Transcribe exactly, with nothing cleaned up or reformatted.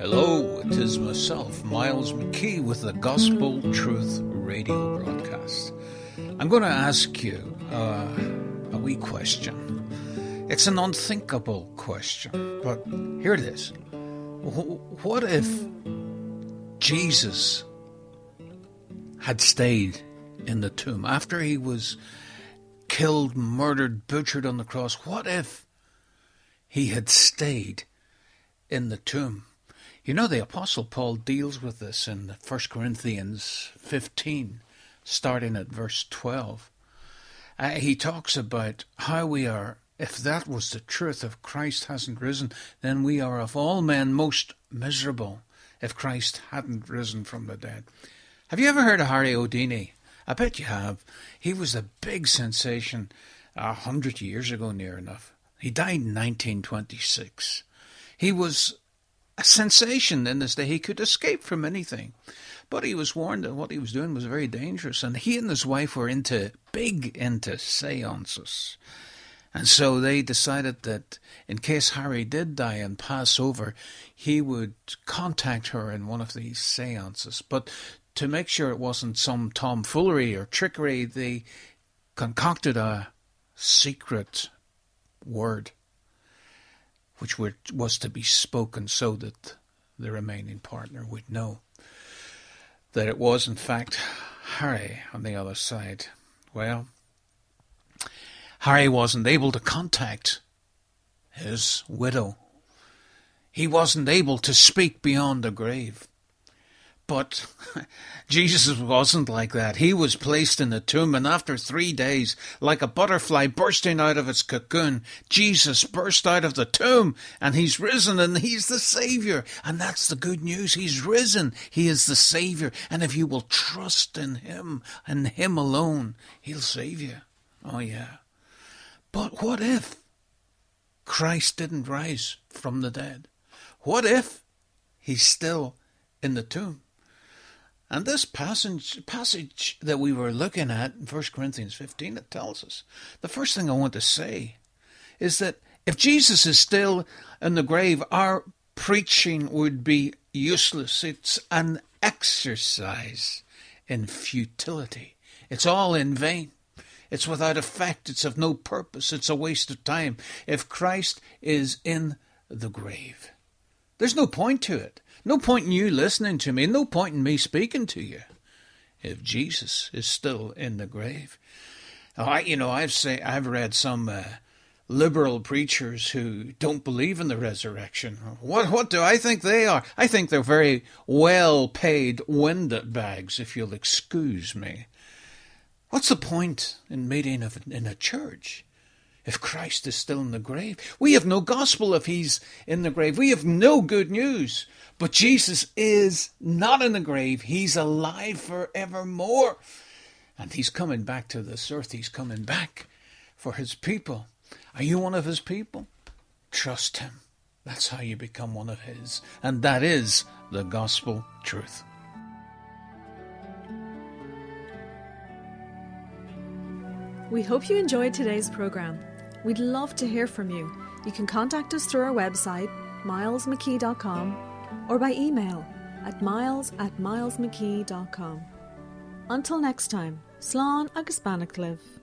Hello, it is myself, Miles McKee, with the Gospel Truth Radio broadcast. I'm going to ask you uh, a wee question. It's an unthinkable question, but here it is. What if Jesus had stayed in the tomb after he was killed, murdered, butchered on the cross? What if he had stayed in the tomb? You know, the Apostle Paul deals with this in First Corinthians fifteen, starting at verse twelve. Uh, he talks about how we are, if that was the truth, if Christ hasn't risen, then we are of all men most miserable if Christ hadn't risen from the dead. Have you ever heard of Harry Houdini? I bet you have. He was a big sensation a hundred years ago, near enough. He died in nineteen twenty-six. He was a sensation in this day. He could escape from anything, but he was warned that what he was doing was very dangerous, and he and his wife were into big into seances. And so they decided that in case Harry did die and pass over, he would contact her in one of these seances. But to make sure it wasn't some tomfoolery or trickery, they concocted a secret word which were, was to be spoken so that the remaining partner would know that it was in fact Harry on the other side. Well, Harry wasn't able to contact his widow. He wasn't able to speak beyond the grave. But Jesus wasn't like that. He was placed in the tomb, and after three days, like a butterfly bursting out of its cocoon, Jesus burst out of the tomb, and he's risen, and he's the Savior. And that's the good news. He's risen. He is the Savior. And if you will trust in him and him alone, he'll save you. Oh, yeah. But what if Christ didn't rise from the dead? What if he's still in the tomb? And this passage passage that we were looking at in First Corinthians fifteen, it tells us. The first thing I want to say is that if Jesus is still in the grave, our preaching would be useless. It's an exercise in futility. It's all in vain. It's without effect. It's of no purpose. It's a waste of time. If Christ is in the grave, there's no point to it. No point in you listening to me. No point in me speaking to you if Jesus is still in the grave. I, you know, I've say I've read some uh, liberal preachers who don't believe in the resurrection. What what do I think they are? I think they're very well-paid windbags, if you'll excuse me. What's the point in meeting in a church if Christ is still in the grave? We have no gospel if he's in the grave. We have no good news. But Jesus is not in the grave. He's alive forevermore. And he's coming back to this earth. He's coming back for his people. Are you one of his people? Trust him. That's how you become one of his. And that is the gospel truth. We hope you enjoyed today's program. We'd love to hear from you. You can contact us through our website, miles mckee dot com, or by email at miles at miles mckee dot com. Until next time, slán agus banach libh.